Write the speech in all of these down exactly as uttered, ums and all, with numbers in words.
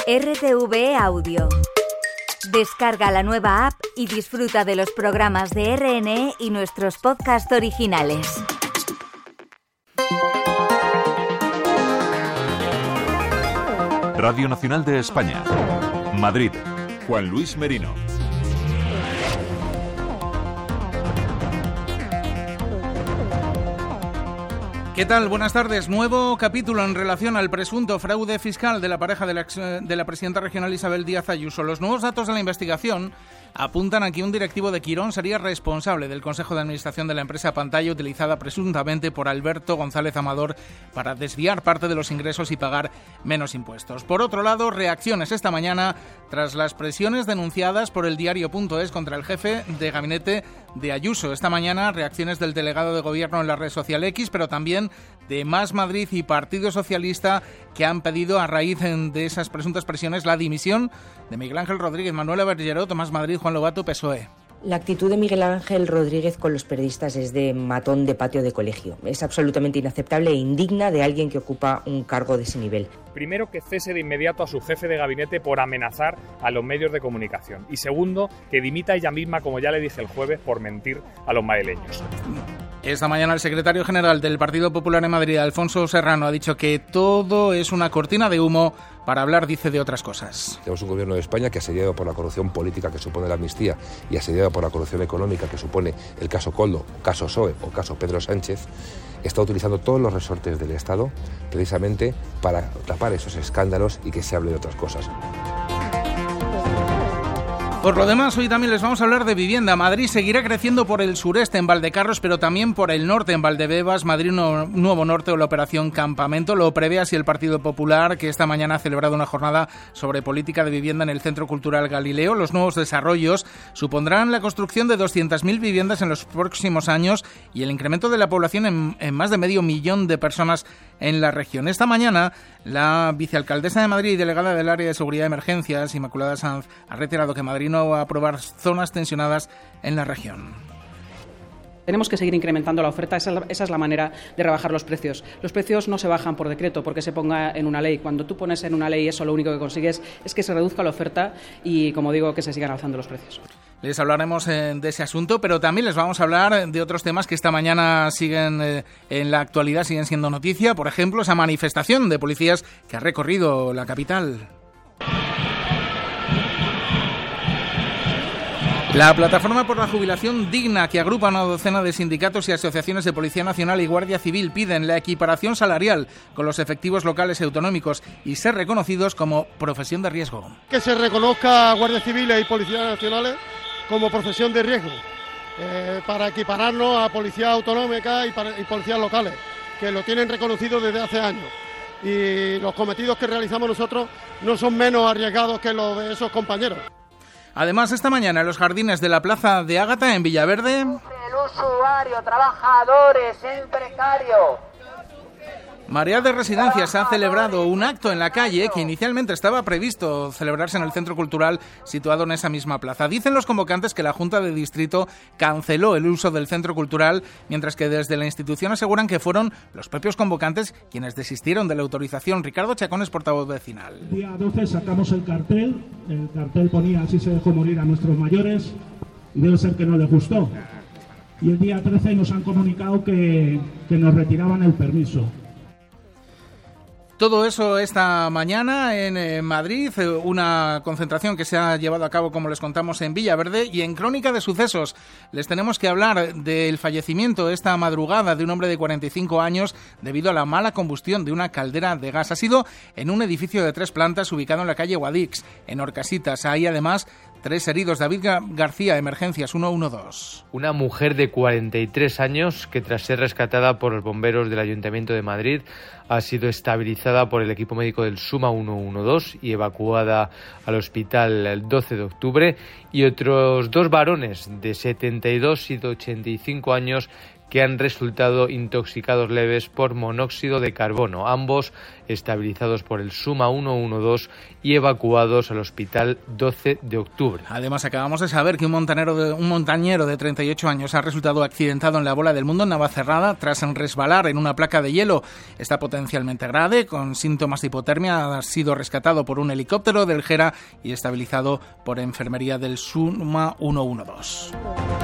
R T V E Audio. Descarga la nueva app y disfruta de los programas de R N E y nuestros podcasts originales. Radio Nacional de España, Madrid. Juan Luis Merino. ¿Qué tal? Buenas tardes. Nuevo capítulo en relación al presunto fraude fiscal de la pareja de la, ex, de la presidenta regional Isabel Díaz Ayuso. Los nuevos datos de la investigación apuntan a que un directivo de Quirón sería responsable del Consejo de Administración de la empresa Pantalla, utilizada presuntamente por Alberto González Amador para desviar parte de los ingresos y pagar menos impuestos. Por otro lado, reacciones esta mañana tras las presiones denunciadas por el diario.es contra el jefe de gabinete de Ayuso. Esta mañana, reacciones del delegado de gobierno en la red social X, pero también de Más Madrid y Partido Socialista, que han pedido a raíz de esas presuntas presiones la dimisión de Miguel Ángel Rodríguez, Manuela Bergerot, Más Madrid, Juan Lobato, P S O E. La actitud de Miguel Ángel Rodríguez con los periodistas es de matón de patio de colegio. Es absolutamente inaceptable e indigna de alguien que ocupa un cargo de ese nivel. Primero, que cese de inmediato a su jefe de gabinete por amenazar a los medios de comunicación. Y segundo, que dimita ella misma, como ya le dije el jueves, por mentir a los madrileños. Esta mañana el secretario general del Partido Popular en Madrid, Alfonso Serrano, ha dicho que todo es una cortina de humo para hablar, dice, de otras cosas. Tenemos un gobierno de España que, asediado por la corrupción política que supone la amnistía y asediado por la corrupción económica que supone el caso Koldo, caso P S O E o caso Pedro Sánchez, está utilizando todos los resortes del Estado precisamente para tapar esos escándalos y que se hable de otras cosas. Por lo demás, hoy también les vamos a hablar de vivienda. Madrid seguirá creciendo por el sureste en Valdecarros, pero también por el norte en Valdebebas, Madrid Nuevo Norte o la Operación Campamento. Lo prevé así el Partido Popular, que esta mañana ha celebrado una jornada sobre política de vivienda en el Centro Cultural Galileo. Los nuevos desarrollos supondrán la construcción de doscientas mil viviendas en los próximos años y el incremento de la población en, en más de medio millón de personas en la región. Esta mañana, la vicealcaldesa de Madrid y delegada del Área de Seguridad y Emergencias, Inmaculada Sanz, ha reiterado que Madrid no va a aprobar zonas tensionadas en la región. Tenemos que seguir incrementando la oferta, esa es la, esa es la manera de rebajar los precios. Los precios no se bajan por decreto, porque se ponga en una ley. Cuando tú pones en una ley eso, lo único que consigues es que se reduzca la oferta y, como digo, que se sigan alzando los precios. Les hablaremos eh, de ese asunto, pero también les vamos a hablar de otros temas que esta mañana siguen eh, en la actualidad, siguen siendo noticia. Por ejemplo, esa manifestación de policías que ha recorrido la capital. La Plataforma por la Jubilación Digna, que agrupa a una docena de sindicatos y asociaciones de Policía Nacional y Guardia Civil, piden la equiparación salarial con los efectivos locales y autonómicos y ser reconocidos como profesión de riesgo. Que se reconozca a Guardia Civiles y Policías Nacionales como profesión de riesgo, eh, para equipararnos a Policía Autonómica y, para, y Policías Locales, que lo tienen reconocido desde hace años. Y los cometidos que realizamos nosotros no son menos arriesgados que los de esos compañeros. Además, esta mañana en los jardines de la Plaza de Ágata, en Villaverde, el usuario, trabajadores, el precario. Marea de Residencias ha celebrado un acto en la calle que inicialmente estaba previsto celebrarse en el Centro Cultural situado en esa misma plaza. Dicen los convocantes que la Junta de Distrito canceló el uso del Centro Cultural, mientras que desde la institución aseguran que fueron los propios convocantes quienes desistieron de la autorización. Ricardo Chacón es portavoz vecinal. El día doce sacamos el cartel, el cartel ponía así se dejó morir a nuestros mayores y debe ser que no les gustó. Y el día trece nos han comunicado que, que nos retiraban el permiso. Todo eso esta mañana en eh, Madrid, eh, una concentración que se ha llevado a cabo, como les contamos, en Villaverde. Y en Crónica de Sucesos les tenemos que hablar del fallecimiento esta madrugada de un hombre de cuarenta y cinco años debido a la mala combustión de una caldera de gas. Ha sido en un edificio de tres plantas ubicado en la calle Guadix, en Orcasitas. Hay además tres heridos. David García, Emergencias ciento doce. Una mujer de cuarenta y tres años que, tras ser rescatada por los bomberos del Ayuntamiento de Madrid, ha sido estabilizada por el equipo médico del SUMA ciento doce y evacuada al hospital el doce de octubre. Y otros dos varones de setenta y dos y de ochenta y cinco años que han resultado intoxicados leves por monóxido de carbono, ambos estabilizados por el SUMA ciento doce y evacuados al hospital doce de octubre. Además, acabamos de saber que un montañero de, un montañero de treinta y ocho años ha resultado accidentado en la Bola del Mundo en Navacerrada tras resbalar en una placa de hielo. Está potencialmente grave, con síntomas de hipotermia. Ha sido rescatado por un helicóptero del Gera y estabilizado por enfermería del SUMA ciento doce.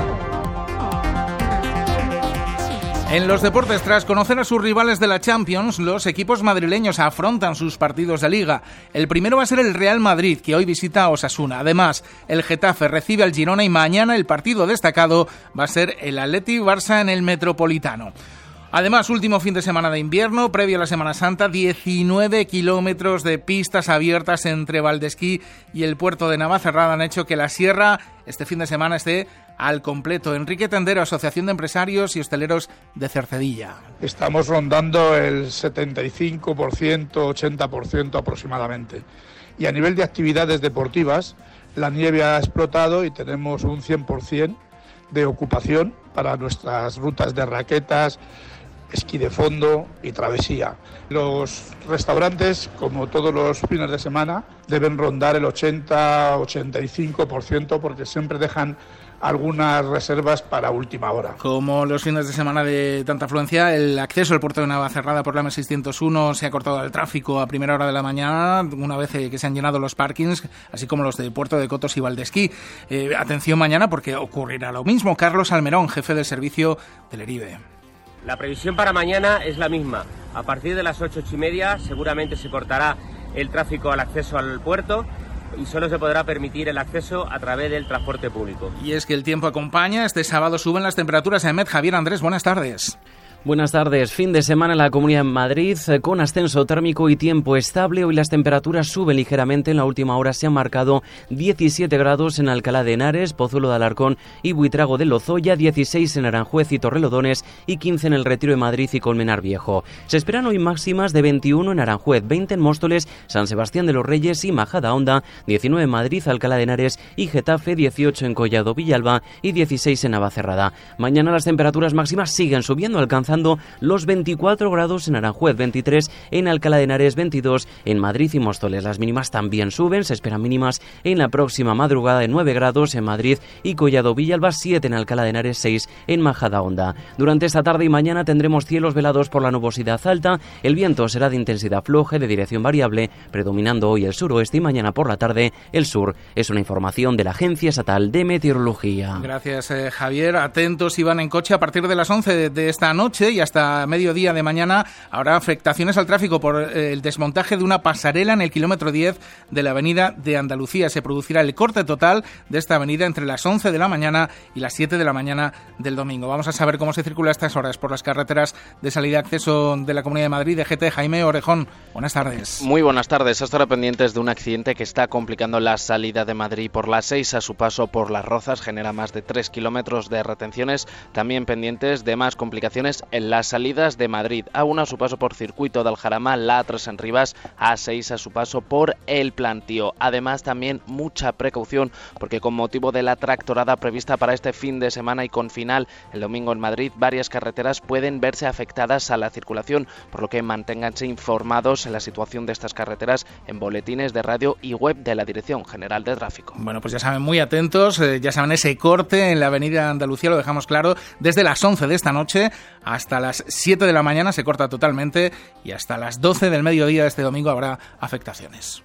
En los deportes, tras conocer a sus rivales de la Champions, los equipos madrileños afrontan sus partidos de Liga. El primero va a ser el Real Madrid, que hoy visita a Osasuna. Además, el Getafe recibe al Girona y mañana el partido destacado va a ser el Athletic Barça en el Metropolitano. Además, último fin de semana de invierno, previo a la Semana Santa, diecinueve kilómetros de pistas abiertas entre Valdesquí y el puerto de Navacerrada han hecho que la sierra este fin de semana esté al completo. Enrique Tendero, Asociación de Empresarios y Hosteleros de Cercedilla. Estamos rondando el setenta y cinco por ciento, ochenta por ciento aproximadamente. Y a nivel de actividades deportivas, la nieve ha explotado y tenemos un cien por ciento de ocupación para nuestras rutas de raquetas, esquí de fondo y travesía. Los restaurantes, como todos los fines de semana, deben rondar el ochenta a ochenta y cinco por ciento porque siempre dejan algunas reservas para última hora. Como los fines de semana de tanta afluencia, el acceso al puerto de Navacerrada por la M seiscientos uno se ha cortado el tráfico a primera hora de la mañana, una vez que se han llenado los parkings, así como los de Puerto de Cotos y Valdesquí. Eh, atención mañana porque ocurrirá lo mismo. Carlos Almerón, jefe del servicio del ERIBE. La previsión para mañana es la misma. A partir de las ocho, ocho y media seguramente se cortará el tráfico al acceso al puerto y solo se podrá permitir el acceso a través del transporte público. Y es que el tiempo acompaña. Este sábado suben las temperaturas en Met. Javier Andrés, buenas tardes. Buenas tardes. Fin de semana en la Comunidad de Madrid con ascenso térmico y tiempo estable. Hoy las temperaturas suben ligeramente. En la última hora se han marcado diecisiete grados en Alcalá de Henares, Pozuelo de Alarcón y Buitrago de Lozoya, dieciséis en Aranjuez y Torrelodones y quince en el Retiro de Madrid y Colmenar Viejo. Se esperan hoy máximas de veintiuno en Aranjuez, veinte en Móstoles, San Sebastián de los Reyes y Majadahonda, diecinueve en Madrid, Alcalá de Henares y Getafe, dieciocho en Collado Villalba y dieciséis en Navacerrada. Mañana las temperaturas máximas siguen subiendo, alcanzando los veinticuatro grados en Aranjuez, veintitrés en Alcalá de Henares, veintidós en Madrid y Móstoles. Las mínimas también suben, se esperan mínimas en la próxima madrugada de nueve grados en Madrid y Collado Villalba, siete en Alcalá de Henares, seis en Majadahonda. Durante esta tarde y mañana tendremos cielos velados por la nubosidad alta, el viento será de intensidad floja y de dirección variable, predominando hoy el suroeste y mañana por la tarde el sur. Es una información de la Agencia Estatal de Meteorología. Gracias, eh, Javier. Atentos si van en coche a partir de las once de, de esta noche y hasta mediodía de mañana habrá afectaciones al tráfico por eh, el desmontaje de una pasarela en el kilómetro diez de la avenida de Andalucía. Se producirá el corte total de esta avenida entre las once de la mañana y las siete de la mañana del domingo. Vamos a saber cómo se circula a estas horas por las carreteras de salida y acceso de la Comunidad de Madrid. De G T, Jaime Orejón, buenas tardes. Muy buenas tardes. Hasta ahora pendientes de un accidente que está complicando la salida de Madrid por la seis a su paso por Las Rozas. Genera más de tres kilómetros de retenciones. También pendientes de más complicaciones en las salidas de Madrid. A uno a su paso por Circuito de Aljarama, la A tres en Rivas, A seis a su paso por El Plantío. Además también mucha precaución porque con motivo de la tractorada prevista para este fin de semana y con final el domingo en Madrid, varias carreteras pueden verse afectadas a la circulación, por lo que manténganse informados en la situación de estas carreteras en boletines de radio y web de la Dirección General de Tráfico. Bueno, pues ya saben, muy atentos, eh, ya saben, ese corte en la avenida Andalucía, lo dejamos claro, desde las once de esta noche hasta las siete de la mañana se corta totalmente y hasta las doce del mediodía de este domingo habrá afectaciones.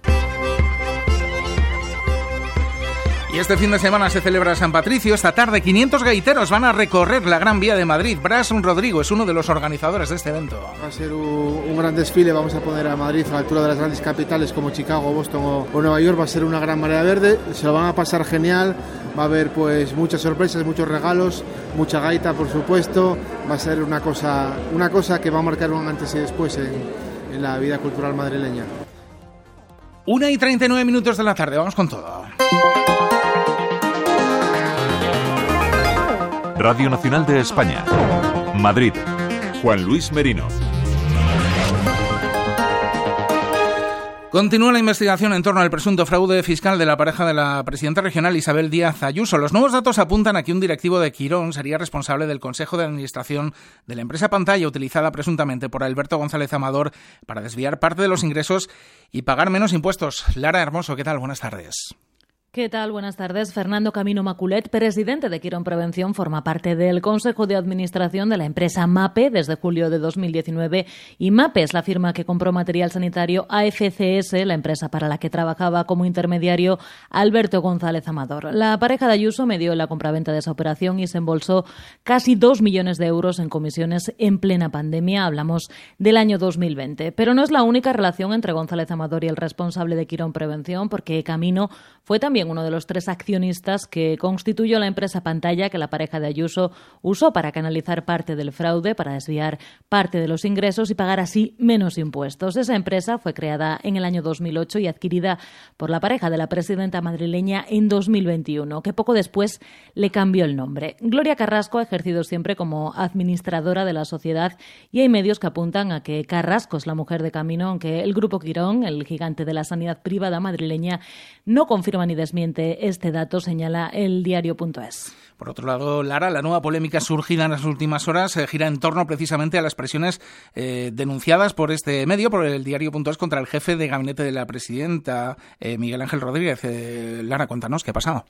Y este fin de semana se celebra San Patricio. Esta tarde quinientos gaiteros van a recorrer la Gran Vía de Madrid. Bras Rodrigo es uno de los organizadores de este evento. Va a ser un, un gran desfile. Vamos a poner a Madrid a la altura de las grandes capitales como Chicago, Boston o, o Nueva York. Va a ser una gran marea verde. Se lo van a pasar genial. Va a haber pues muchas sorpresas, muchos regalos, mucha gaita, por supuesto. Va a ser una cosa, una cosa que va a marcar un antes y después en, en la vida cultural madrileña. Una y treinta y nueve minutos de la tarde. Vamos con todo. Radio Nacional de España, Madrid, Juan Luis Merino. Continúa la investigación en torno al presunto fraude fiscal de la pareja de la presidenta regional Isabel Díaz Ayuso. Los nuevos datos apuntan a que un directivo de Quirón sería responsable del Consejo de Administración de la empresa Pantalla, utilizada presuntamente por Alberto González Amador para desviar parte de los ingresos y pagar menos impuestos. Lara Hermoso, ¿qué tal? Buenas tardes. ¿Qué tal? Buenas tardes. Fernando Camino Maculet, presidente de Quirón Prevención, forma parte del Consejo de Administración de la empresa MAPE desde julio de dos mil diecinueve y MAPE es la firma que compró material sanitario a F C S, la empresa para la que trabajaba como intermediario Alberto González Amador. La pareja de Ayuso medió la compraventa de esa operación y se embolsó casi dos millones de euros en comisiones en plena pandemia. Hablamos del año dos mil veinte. Pero no es la única relación entre González Amador y el responsable de Quirón Prevención, porque Camino fue también uno de los tres accionistas que constituyó la empresa Pantalla que la pareja de Ayuso usó para canalizar parte del fraude, para desviar parte de los ingresos y pagar así menos impuestos. Esa empresa fue creada en el año dos mil ocho y adquirida por la pareja de la presidenta madrileña en dos mil veintiuno, que poco después le cambió el nombre. Gloria Carrasco ha ejercido siempre como administradora de la sociedad y hay medios que apuntan a que Carrasco es la mujer de Camino, aunque el Grupo Quirón, el gigante de la sanidad privada madrileña, no confirma ni desmiente este dato, señala el diario.es. Por otro lado, Lara, la nueva polémica surgida en las últimas horas eh, gira en torno precisamente a las presiones eh, denunciadas por este medio, por el diario.es, contra el jefe de gabinete de la presidenta, eh, Miguel Ángel Rodríguez. Eh, Lara, cuéntanos, ¿qué ha pasado?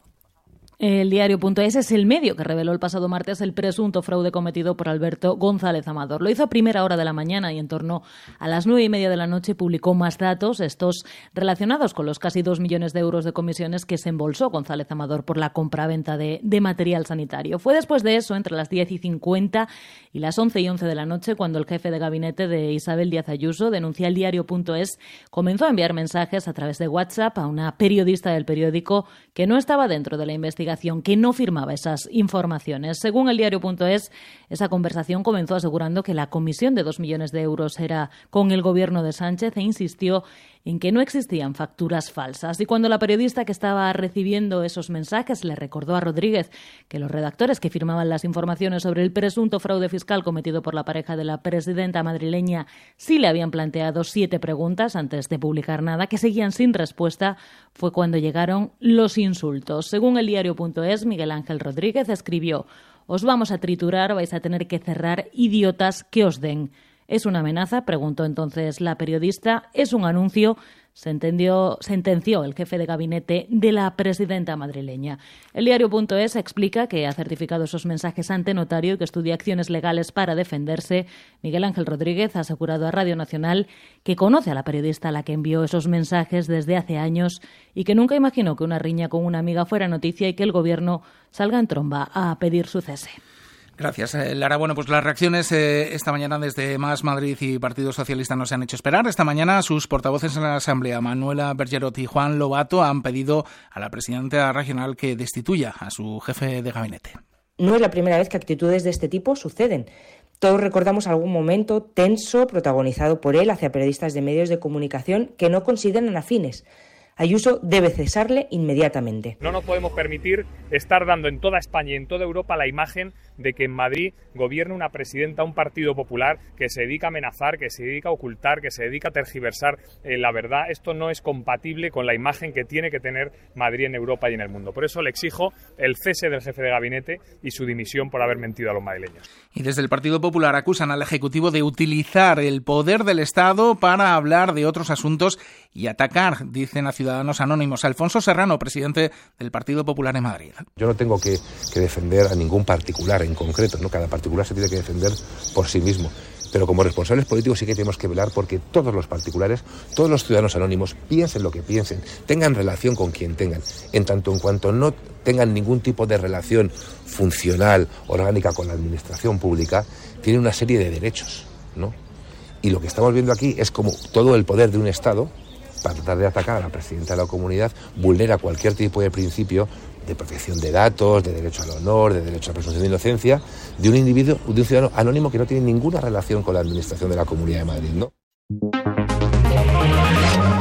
El diario.es es el medio que reveló el pasado martes el presunto fraude cometido por Alberto González Amador. Lo hizo a primera hora de la mañana y en torno a las nueve y media de la noche publicó más datos, estos relacionados con los casi dos millones de euros de comisiones que se embolsó González Amador por la compraventa de, de material sanitario. Fue después de eso, entre las diez y cincuenta y las once y once de la noche, cuando el jefe de gabinete de Isabel Díaz Ayuso, denuncia el diario.es, comenzó a enviar mensajes a través de WhatsApp a una periodista del periódico que no estaba dentro de la investigación, que no firmaba esas informaciones. Según el diario.es, esa conversación comenzó asegurando que la comisión de dos millones de euros era con el gobierno de Sánchez e insistió en que no existían facturas falsas. Y cuando la periodista que estaba recibiendo esos mensajes le recordó a Rodríguez que los redactores que firmaban las informaciones sobre el presunto fraude fiscal cometido por la pareja de la presidenta madrileña sí le habían planteado siete preguntas antes de publicar nada, que seguían sin respuesta, fue cuando llegaron los insultos. Según el diario.es, Miguel Ángel Rodríguez escribió: «Os vamos a triturar, vais a tener que cerrar, idiotas que os den». ¿Es una amenaza?, preguntó entonces la periodista. ¿Es un anuncio?, sentenció, sentenció el jefe de gabinete de la presidenta madrileña. El diario.es explica que ha certificado esos mensajes ante notario y que estudia acciones legales para defenderse. Miguel Ángel Rodríguez ha asegurado a Radio Nacional que conoce a la periodista a la que envió esos mensajes desde hace años y que nunca imaginó que una riña con una amiga fuera noticia y que el gobierno salga en tromba a pedir su cese. Gracias, Lara. Bueno, pues las reacciones eh, esta mañana desde Más Madrid y Partido Socialista no se han hecho esperar. Esta mañana sus portavoces en la Asamblea, Manuela Bergerot y Juan Lobato, han pedido a la presidenta regional que destituya a su jefe de gabinete. No es la primera vez que actitudes de este tipo suceden. Todos recordamos algún momento tenso protagonizado por él hacia periodistas de medios de comunicación que no consideran afines. Ayuso debe cesarle inmediatamente. No nos podemos permitir estar dando en toda España y en toda Europa la imagen de que en Madrid gobierna una presidenta, un partido popular que se dedica a amenazar, que se dedica a ocultar, que se dedica a tergiversar eh, la verdad. Esto no es compatible con la imagen que tiene que tener Madrid en Europa y en el mundo. Por eso le exijo el cese del jefe de gabinete y su dimisión por haber mentido a los madrileños. Y desde el Partido Popular acusan al Ejecutivo de utilizar el poder del Estado para hablar de otros asuntos y atacar, dicen a Ciudadanos Anónimos. Alfonso Serrano, presidente del Partido Popular en Madrid. Yo no tengo que, que defender a ningún particular en concreto, ¿no? Cada particular se tiene que defender por sí mismo. Pero como responsables políticos sí que tenemos que velar porque todos los particulares, todos los ciudadanos anónimos, piensen lo que piensen, tengan relación con quien tengan, en tanto en cuanto no tengan ningún tipo de relación funcional, orgánica con la administración pública, tienen una serie de derechos, ¿no? Y lo que estamos viendo aquí es como todo el poder de un Estado, para tratar de atacar a la presidenta de la comunidad, vulnera cualquier tipo de principio de protección de datos, de derecho al honor, de derecho a presunción de inocencia, de un individuo, de un ciudadano anónimo que no tiene ninguna relación con la administración de la Comunidad de Madrid, ¿no?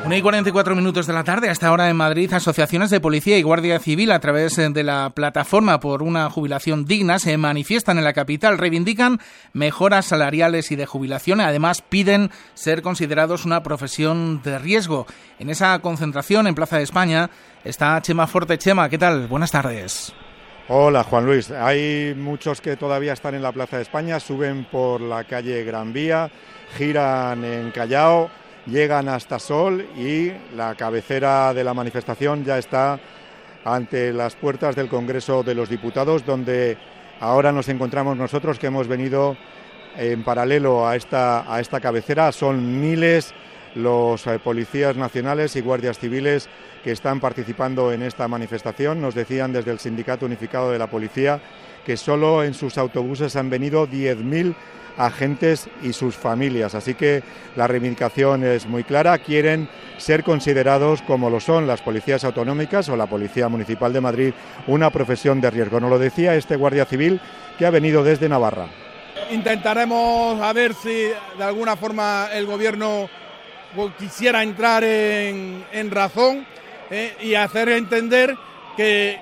una y cuarenta y cuatro minutos de la tarde. Hasta ahora en Madrid, asociaciones de policía y guardia civil a través de la plataforma por una jubilación digna se manifiestan en la capital, reivindican mejoras salariales y de jubilación. Además, piden ser considerados una profesión de riesgo. En esa concentración en Plaza de España está Chema Forte. Chema, ¿qué tal? Buenas tardes. Hola, Juan Luis. Hay muchos que todavía están en la Plaza de España, suben por la calle Gran Vía, giran en Callao, llegan hasta Sol y la cabecera de la manifestación ya está ante las puertas del Congreso de los Diputados, donde ahora nos encontramos nosotros, que hemos venido en paralelo a esta, a esta cabecera. Son miles los eh, policías nacionales y guardias civiles que están participando en esta manifestación. Nos decían desde el Sindicato Unificado de la Policía que solo en sus autobuses han venido diez mil agentes y sus familias, así que la reivindicación es muy clara. Quieren ser considerados, como lo son las policías autonómicas o la Policía Municipal de Madrid, una profesión de riesgo. Nos lo decía este guardia civil que ha venido desde Navarra. Intentaremos a ver si de alguna forma el gobierno quisiera entrar en, en razón eh, y hacer entender que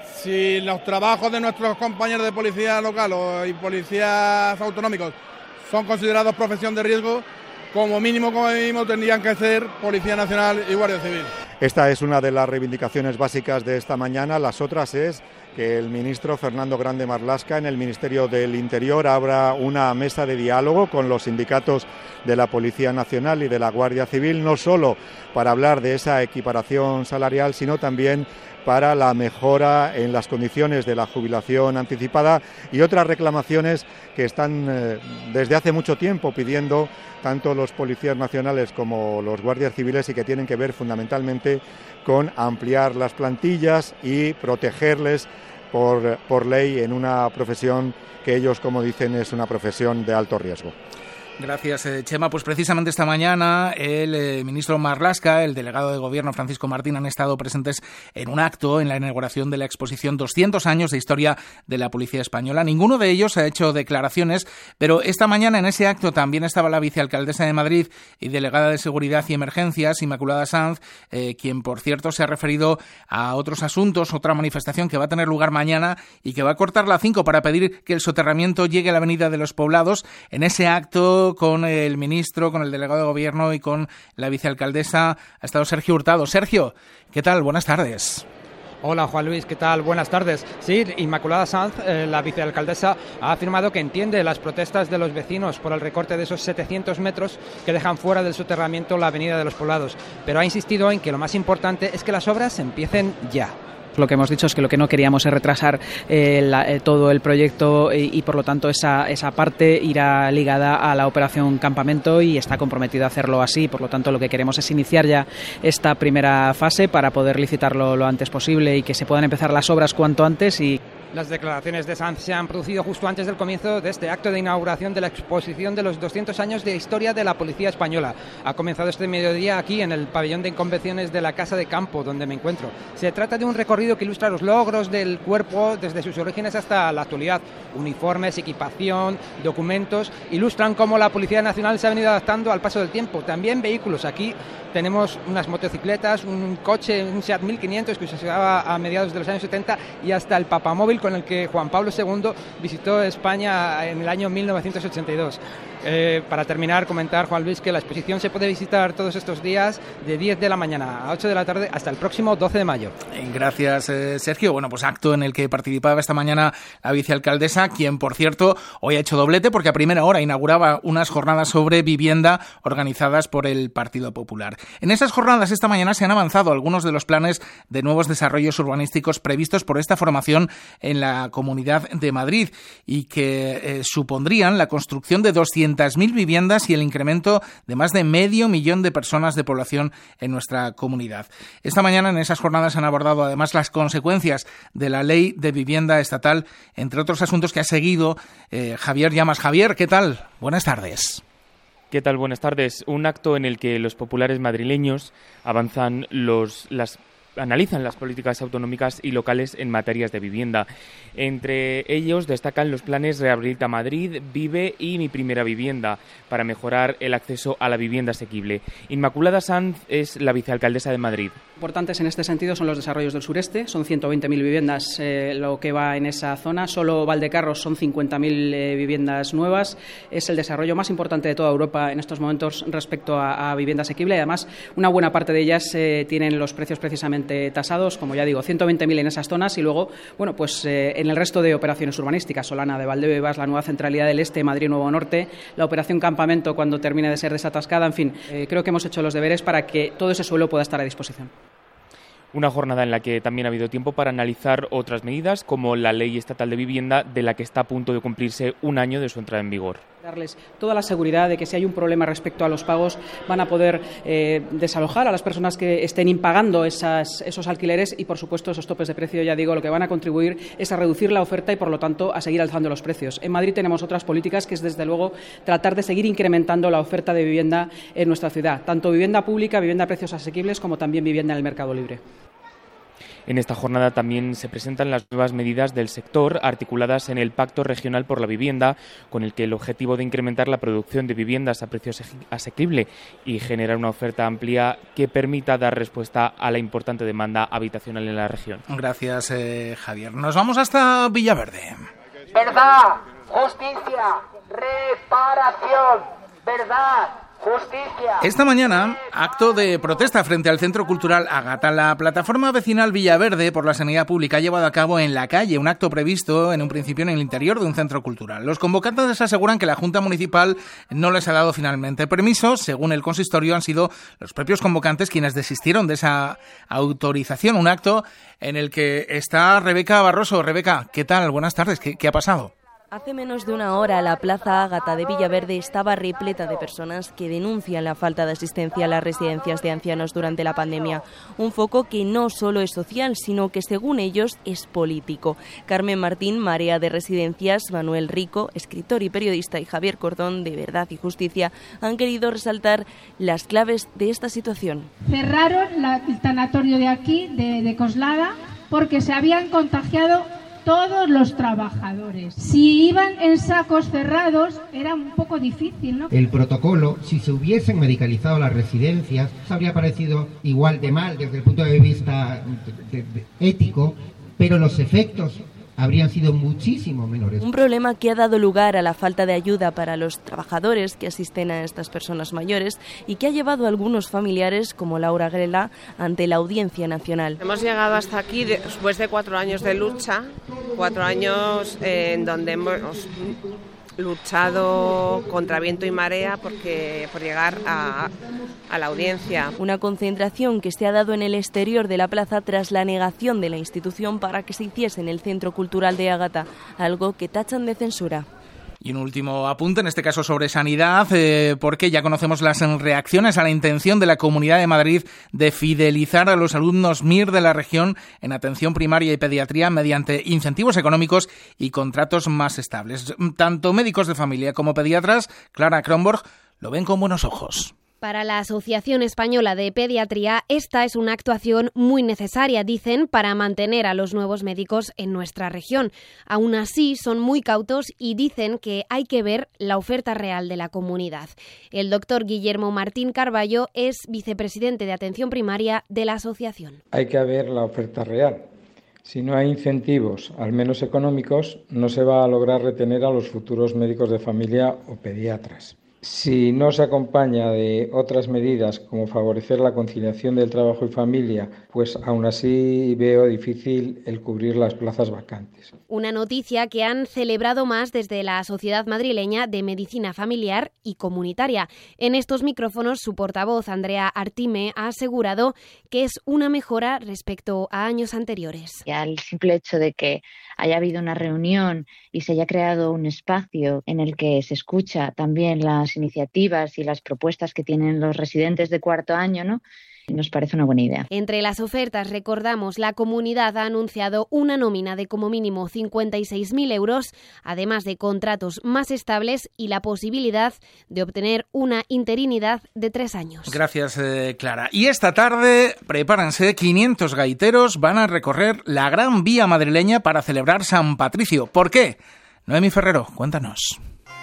si los trabajos de nuestros compañeros de policía local o y policías autonómicos son considerados profesión de riesgo, como mínimo, como mínimo tendrían que ser Policía Nacional y Guardia Civil. Esta es una de las reivindicaciones básicas de esta mañana. Las otras es que el ministro Fernando Grande Marlaska en el Ministerio del Interior abra una mesa de diálogo con los sindicatos de la Policía Nacional y de la Guardia Civil, no solo para hablar de esa equiparación salarial, sino también para la mejora en las condiciones de la jubilación anticipada y otras reclamaciones que están eh, desde hace mucho tiempo pidiendo tanto los policías nacionales como los guardias civiles, y que tienen que ver fundamentalmente con ampliar las plantillas y protegerles por, por ley en una profesión que ellos, como dicen, es una profesión de alto riesgo. Gracias, Chema. Pues precisamente esta mañana el eh, ministro Marlaska, el delegado de Gobierno Francisco Martín han estado presentes en un acto en la inauguración de la exposición doscientos años de historia de la Policía Española. Ninguno de ellos ha hecho declaraciones, pero esta mañana en ese acto también estaba la vicealcaldesa de Madrid y delegada de Seguridad y Emergencias, Inmaculada Sanz, eh, quien, por cierto, se ha referido a otros asuntos, otra manifestación que va a tener lugar mañana y que va a cortar la cinco para pedir que el soterramiento llegue a la Avenida de los Poblados. En ese acto, con el ministro, con el delegado de Gobierno y con la vicealcaldesa ha estado Sergio Hurtado. Sergio, ¿qué tal? Buenas tardes. Hola Juan Luis, ¿qué tal? Buenas tardes. Sí, Inmaculada Sanz, eh, la vicealcaldesa, ha afirmado que entiende las protestas de los vecinos por el recorte de esos setecientos metros que dejan fuera del soterramiento la Avenida de los Poblados, pero ha insistido en que lo más importante es que las obras empiecen ya. Lo que hemos dicho es que lo que no queríamos es retrasar eh, la, eh, todo el proyecto y, y por lo tanto esa, esa parte irá ligada a la operación Campamento y está comprometido a hacerlo así. Por lo tanto, lo que queremos es iniciar ya esta primera fase para poder licitarlo lo antes posible y que se puedan empezar las obras cuanto antes. Y las declaraciones de Sanz se han producido justo antes del comienzo de este acto de inauguración de la exposición de los doscientos años de historia de la Policía Española. Ha comenzado este mediodía aquí en el pabellón de convenciones de la Casa de Campo, donde me encuentro. Se trata de un recorrido que ilustra los logros del cuerpo desde sus orígenes hasta la actualidad. Uniformes, equipación, documentos, ilustran cómo la Policía Nacional se ha venido adaptando al paso del tiempo. También vehículos. Aquí tenemos unas motocicletas, un coche, un SEAT mil quinientos que se usaba a mediados de los años setenta y hasta el papamóvil con el que Juan Pablo segundo visitó España en el año mil novecientos ochenta y dos. Eh, para terminar, comentar, Juan Luis, que la exposición se puede visitar todos estos días de diez de la mañana a ocho de la tarde hasta el próximo doce de mayo. Gracias, eh, Sergio. Bueno, pues acto en el que participaba esta mañana la vicealcaldesa, quien, por cierto, hoy ha hecho doblete porque a primera hora inauguraba unas jornadas sobre vivienda organizadas por el Partido Popular. En esas jornadas esta mañana se han avanzado algunos de los planes de nuevos desarrollos urbanísticos previstos por esta formación en la Comunidad de Madrid y que eh, supondrían la construcción de doscientas mil viviendas y el incremento de más de medio millón de personas de población en nuestra comunidad. Esta mañana en esas jornadas han abordado además las consecuencias de la Ley de Vivienda Estatal, entre otros asuntos que ha seguido eh, Javier Llamas. Javier, ¿qué tal? Buenas tardes. ¿Qué tal? Buenas tardes. Un acto en el que los populares madrileños avanzan los, las analizan las políticas autonómicas y locales en materias de vivienda. Entre ellos destacan los planes Rehabilita Madrid, Vive y Mi Primera Vivienda, para mejorar el acceso a la vivienda asequible. Inmaculada Sanz es la vicealcaldesa de Madrid. Importantes en este sentido son los desarrollos del sureste, son ciento veinte mil viviendas eh, lo que va en esa zona, solo Valdecarros son cincuenta mil eh, viviendas nuevas, es el desarrollo más importante de toda Europa en estos momentos respecto a, a vivienda asequible y además una buena parte de ellas eh, tienen los precios precisamente tasados, como ya digo, ciento veinte mil en esas zonas y luego, bueno, pues eh, en el resto de operaciones urbanísticas, Solana de Valdebebas, la nueva Centralidad del Este, Madrid Nuevo Norte, la operación Campamento cuando termine de ser desatascada, en fin, eh, creo que hemos hecho los deberes para que todo ese suelo pueda estar a disposición. Una jornada en la que también ha habido tiempo para analizar otras medidas, como la Ley Estatal de Vivienda, de la que está a punto de cumplirse un año de su entrada en vigor. Darles toda la seguridad de que si hay un problema respecto a los pagos van a poder eh, desalojar a las personas que estén impagando esas, esos alquileres y, por supuesto, esos topes de precio, ya digo, lo que van a contribuir es a reducir la oferta y, por lo tanto, a seguir alzando los precios. En Madrid tenemos otras políticas que es, desde luego, tratar de seguir incrementando la oferta de vivienda en nuestra ciudad, tanto vivienda pública, vivienda a precios asequibles, como también vivienda en el mercado libre. En esta jornada también se presentan las nuevas medidas del sector articuladas en el Pacto Regional por la Vivienda, con el que el objetivo de incrementar la producción de viviendas a precio asequible y generar una oferta amplia que permita dar respuesta a la importante demanda habitacional en la región. Gracias, eh, Javier. Nos vamos hasta Villaverde. Verdad, justicia, reparación, verdad. Justicia. Esta mañana, acto de protesta frente al Centro Cultural Ágata. La plataforma vecinal Villaverde por la Sanidad Pública ha llevado a cabo en la calle un acto previsto en un principio en el interior de un centro cultural. Los convocantes aseguran que la Junta Municipal no les ha dado finalmente permiso. Según el consistorio, han sido los propios convocantes quienes desistieron de esa autorización. Un acto en el que está Rebeca Barroso. Rebeca, ¿qué tal? Buenas tardes. ¿Qué, qué ha pasado? Hace menos de una hora la Plaza Ágata de Villaverde estaba repleta de personas que denuncian la falta de asistencia a las residencias de ancianos durante la pandemia. Un foco que no solo es social, sino que según ellos es político. Carmen Martín, Marea de Residencias, Manuel Rico, escritor y periodista, y Javier Cordón, de Verdad y Justicia, han querido resaltar las claves de esta situación. Cerraron la, el tanatorio de aquí, de, de Coslada, porque se habían contagiado todos los trabajadores. Si iban en sacos cerrados, era un poco difícil, ¿no? El protocolo, si se hubiesen medicalizado las residencias, habría parecido igual de mal desde el punto de vista de, de, ético, pero los efectos habrían sido muchísimo menores. Un problema que ha dado lugar a la falta de ayuda para los trabajadores que asisten a estas personas mayores y que ha llevado a algunos familiares, como Laura Grela, ante la Audiencia Nacional. Hemos llegado hasta aquí después de cuatro años de lucha, cuatro años eh, en donde hemos luchado contra viento y marea porque por llegar a, a la audiencia. Una concentración que se ha dado en el exterior de la plaza tras la negación de la institución para que se hiciese en el Centro Cultural de Ágata, algo que tachan de censura. Y un último apunte, en este caso sobre sanidad, eh, porque ya conocemos las reacciones a la intención de la Comunidad de Madrid de fidelizar a los alumnos M I R de la región en atención primaria y pediatría mediante incentivos económicos y contratos más estables. Tanto médicos de familia como pediatras, Clara Kronborg, lo ven con buenos ojos. Para la Asociación Española de Pediatría, esta es una actuación muy necesaria, dicen, para mantener a los nuevos médicos en nuestra región. Aún así, son muy cautos y dicen que hay que ver la oferta real de la comunidad. El doctor Guillermo Martín Carballo es vicepresidente de Atención Primaria de la asociación. Hay que ver la oferta real. Si no hay incentivos, al menos económicos, no se va a lograr retener a los futuros médicos de familia o pediatras. Si no se acompaña de otras medidas como favorecer la conciliación del trabajo y familia, pues aún así veo difícil el cubrir las plazas vacantes. Una noticia que han celebrado más desde la Sociedad Madrileña de Medicina Familiar y Comunitaria. En estos micrófonos, su portavoz, Andrea Artime, ha asegurado que es una mejora respecto a años anteriores. Ya el simple hecho de que haya habido una reunión y se haya creado un espacio en el que se escucha también las iniciativas y las propuestas que tienen los residentes de cuarto año, ¿no? Nos parece una buena idea. Entre las ofertas, recordamos, la comunidad ha anunciado una nómina de como mínimo cincuenta y seis mil euros, además de contratos más estables y la posibilidad de obtener una interinidad de tres años. Gracias, eh, Clara. Y esta tarde, prepárense, quinientos gaiteros van a recorrer la Gran Vía madrileña para celebrar San Patricio. ¿Por qué? Noemi Ferrero, cuéntanos.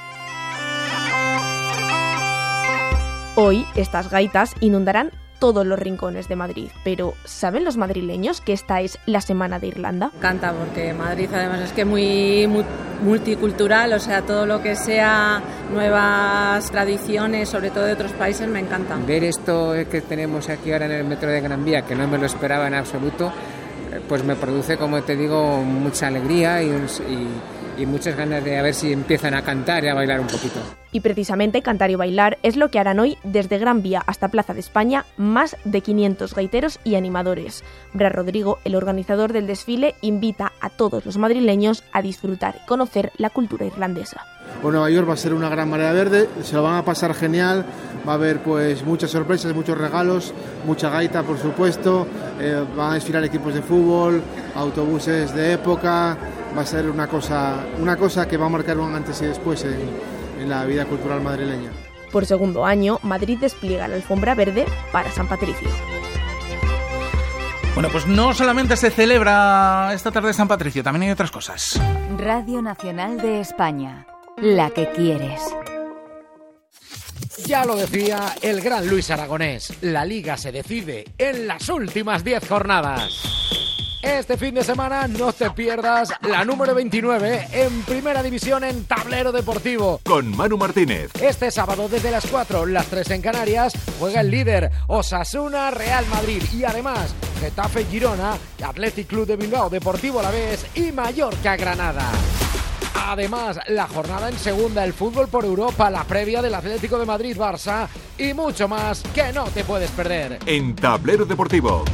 Hoy estas gaitas inundarán todos los rincones de Madrid, pero ¿saben los madrileños que esta es la Semana de Irlanda? Canta, porque Madrid además es que muy, muy multicultural, o sea, todo lo que sea nuevas tradiciones, sobre todo de otros países, me encanta. Ver esto que tenemos aquí ahora en el metro de Gran Vía, que no me lo esperaba en absoluto, pues me produce, como te digo, mucha alegría y, y, y muchas ganas de a ver si empiezan a cantar y a bailar un poquito. Y precisamente cantar y bailar es lo que harán hoy desde Gran Vía hasta Plaza de España más de quinientos gaiteros y animadores. Bra Rodrigo, el organizador del desfile, invita a todos los madrileños a disfrutar y conocer la cultura irlandesa. Bueno, Nueva York va a ser una gran marea verde, se lo van a pasar genial, va a haber pues muchas sorpresas, muchos regalos, mucha gaita por supuesto, eh, van a desfilar equipos de fútbol, autobuses de época, va a ser una cosa, una cosa que va a marcar un antes y después en en la vida cultural madrileña. Por segundo año, Madrid despliega la alfombra verde para San Patricio. Bueno, pues no solamente se celebra esta tarde San Patricio, también hay otras cosas. Radio Nacional de España, la que quieres. Ya lo decía el gran Luis Aragonés, la Liga se decide en las últimas diez jornadas. Este fin de semana no te pierdas la número veintinueve en Primera División en Tablero Deportivo. Con Manu Martínez. Este sábado desde las cuatro, las tres en Canarias, juega el líder Osasuna Real Madrid y además Getafe Girona, Athletic Club de Bilbao, Deportivo Alavés y Mallorca Granada. Además, la jornada en segunda, el fútbol por Europa, la previa del Atlético de Madrid Barça y mucho más que no te puedes perder. En Tablero Deportivo.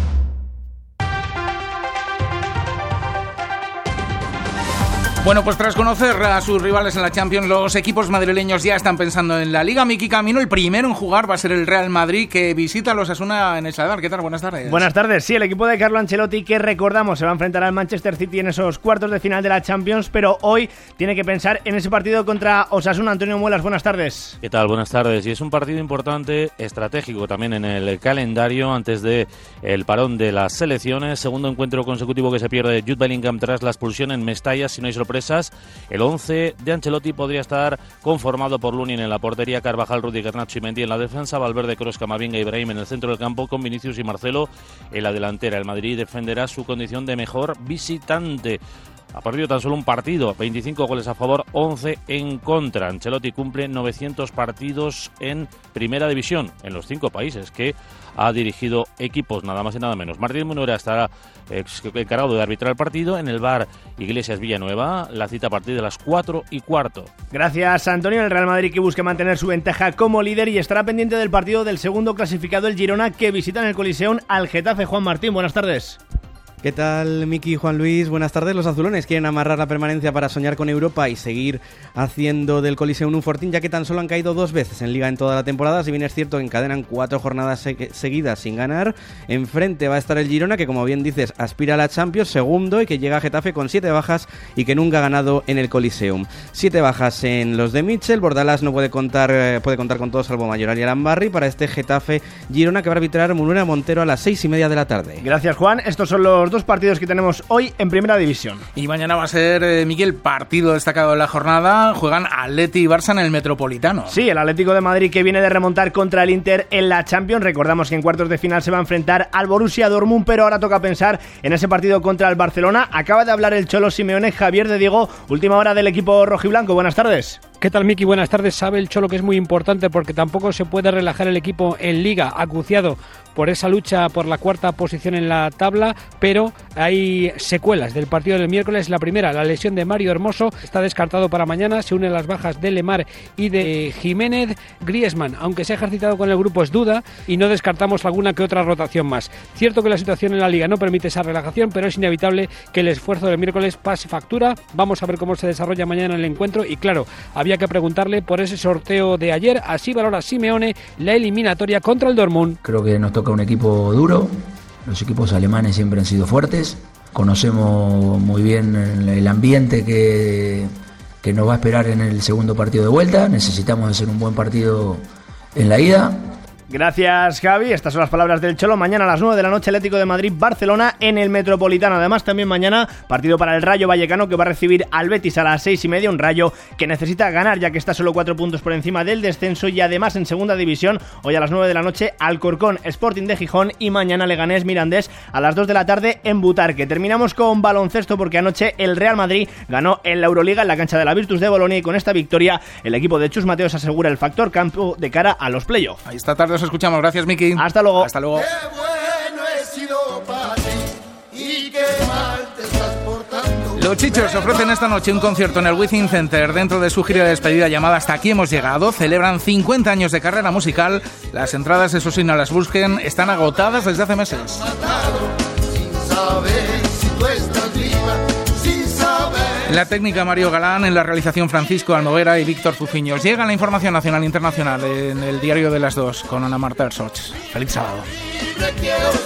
Bueno, pues tras conocer a sus rivales en la Champions, los equipos madrileños ya están pensando en la Liga. Miki Camino, el primero en jugar va a ser el Real Madrid, que visita a los Osasuna en el Sadar. ¿Qué tal? Buenas tardes. Buenas tardes. Sí, el equipo de Carlo Ancelotti, que recordamos se va a enfrentar al Manchester City en esos cuartos de final de la Champions, pero hoy tiene que pensar en ese partido contra Osasuna. Antonio Muelas, buenas tardes. ¿Qué tal? Buenas tardes. Y es un partido importante, estratégico también en el calendario, antes de el parón de las selecciones. Segundo encuentro consecutivo que se pierde Jude Bellingham tras la expulsión en Mestalla, si no hay sorpresas. El once de Ancelotti podría estar conformado por Lunin en la portería, Carvajal, Rudiger, Nacho y Mendy en la defensa, Valverde, Kroos, Camavinga y Ibrahim en el centro del campo, con Vinicius y Marcelo en la delantera. El Madrid defenderá su condición de mejor visitante. Ha perdido tan solo un partido, veinticinco goles a favor, once en contra. Ancelotti cumple novecientos partidos en Primera División, en los cinco países que ha dirigido equipos, nada más y nada menos. Martín Munera estará encargado de arbitrar el partido. En el V A R Iglesias Villanueva, la cita a partir de las cuatro y cuarto. Gracias, Antonio. El Real Madrid, que busca mantener su ventaja como líder y estará pendiente del partido del segundo clasificado, el Girona, que visita en el Coliseum al Getafe. Juan Martín, buenas tardes. ¿Qué tal, Miki y Juan Luis? Buenas tardes. Los azulones quieren amarrar la permanencia para soñar con Europa y seguir haciendo del Coliseum un fortín, ya que tan solo han caído dos veces en Liga en toda la temporada. Si bien es cierto que encadenan cuatro jornadas se- seguidas sin ganar. Enfrente va a estar el Girona, que como bien dices aspira a la Champions, segundo, y que llega a Getafe con siete bajas y que nunca ha ganado en el Coliseum. Siete bajas en los de Mitchell. Bordalás no puede contar eh, puede contar con todo salvo Mayoral y Alambarri para este Getafe Girona, que va a arbitrar Munera Montero a las seis y media de la tarde. Gracias, Juan. Estos son los dos partidos que tenemos hoy en Primera División. Y mañana va a ser, eh, Miguel, partido destacado de la jornada. Juegan Atleti y Barça en el Metropolitano. Sí, el Atlético de Madrid, que viene de remontar contra el Inter en la Champions. Recordamos que en cuartos de final se va a enfrentar al Borussia Dortmund, pero ahora toca pensar en ese partido contra el Barcelona. Acaba de hablar el Cholo Simeone. Javier de Diego, última hora del equipo rojiblanco. Buenas tardes. ¿Qué tal, Miki? Buenas tardes. Sabe el Cholo que es muy importante porque tampoco se puede relajar el equipo en Liga, acuciado por esa lucha por la cuarta posición en la tabla, pero hay secuelas del partido del miércoles. La primera, la lesión de Mario Hermoso, está descartado para mañana. Se unen las bajas de Lemar y de Jiménez. Griezmann, aunque se ha ejercitado con el grupo, es duda, y no descartamos alguna que otra rotación más. Cierto que la situación en la Liga no permite esa relajación, pero es inevitable que el esfuerzo del miércoles pase factura. Vamos a ver cómo se desarrolla mañana el encuentro y, claro, había había que preguntarle por ese sorteo de ayer. Así valora Simeone la eliminatoria contra el Dortmund. Creo que nos toca un equipo duro. Los equipos alemanes siempre han sido fuertes. Conocemos muy bien el ambiente que, que nos va a esperar en el segundo partido de vuelta. Necesitamos hacer un buen partido en la ida. Gracias, Javi. Estas son las palabras del Cholo. Mañana a las nueve de la noche, Atlético de Madrid-Barcelona en el Metropolitano. Además, también mañana partido para el Rayo Vallecano, que va a recibir al Betis a las seis y media. Un Rayo que necesita ganar, ya que está solo cuatro puntos por encima del descenso. Y además, en segunda división, hoy a las nueve de la noche, Alcorcón, Sporting de Gijón. Y mañana Leganés Mirandés a las dos de la tarde en Butarque. Terminamos con baloncesto, porque anoche el Real Madrid ganó en la Euroliga en la cancha de la Virtus de Bolonia. Y con esta victoria, el equipo de Chus Mateos asegura el factor campo de cara a los playoffs. Ahí esta tarde os escuchamos. Gracias, Miki. Hasta luego. Hasta luego. Qué bueno he sido para ti y qué mal te estás portando. Los Chichos ofrecen esta noche un concierto en el Wizzing Center dentro de su gira de despedida llamada Hasta aquí hemos llegado. Celebran cincuenta años de carrera musical. Las entradas, eso sí, no las busquen, están agotadas desde hace meses. Sin saber si tú estás viva, sin saber. En la técnica Mario Galán, en la realización Francisco Almoguera y Víctor Zufiños. Llega la información nacional e internacional en el diario de las dos con Ana Marta Ersoch. Feliz sábado. Quiero